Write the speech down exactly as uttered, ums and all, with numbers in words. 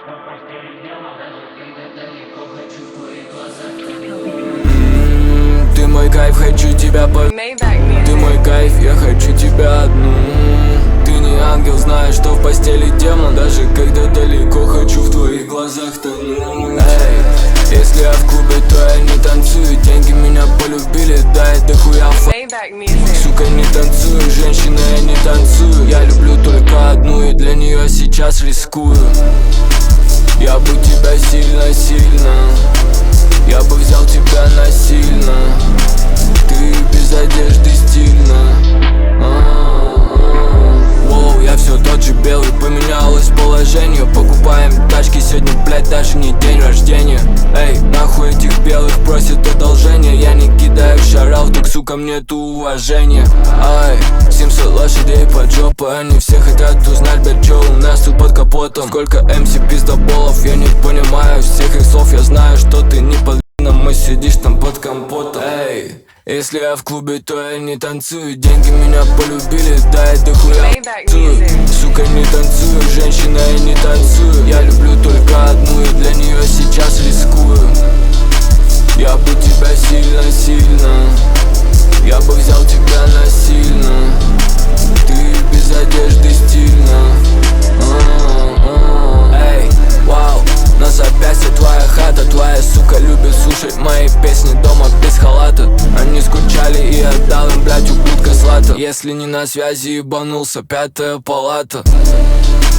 М-м, Ты мой кайф, хочу тебя по... Ты мой кайф, я хочу тебя одну. Ты не ангел, знаешь, что в постели демон. Даже когда далеко, хочу в твоих глазах тонуть. Эй, если я в клубе, то я не танцую. Деньги меня полюбили, да это хуя фа... Сука, не танцую, женщина, я не танцую. Я люблю только одну и для нее сейчас рискую. Я бы тебя сильно-сильно, я бы взял тебя насильно. Ты без одежды стильно. Воу, я все тот же белый, поменялось положение. Покупаем тачки, сегодня, блять, даже не день рождения. Эй, нахуй этих белых просят одолжение. Я не кидаю шарал, так сука, мне-то уважение. Ай, семьсот лошадей под жопу, они все хотят узнать, блять, что у нас тут под капотом. Сколько эм си пиздоболов, я не понимаю всех их слов. Я знаю, что ты не под мы сидишь там под компотом. Эй, если я в клубе, то я не танцую. Деньги меня полюбили, да это хуя танцую. Сука, не танцую, женщина, я не танцую. Я люблю только одну и для нее сейчас рискую. Я бы тебя сильно-сильно, я бы взял тебя насильно. Ты без одежды стильно. Эй, вау, на запястье твоя хата. Твоя сука любит слушать мои песни дома без халата. Они скучали и отдал им, блять, ублюдка злата. Если не на связи, ебанулся, пятая палата.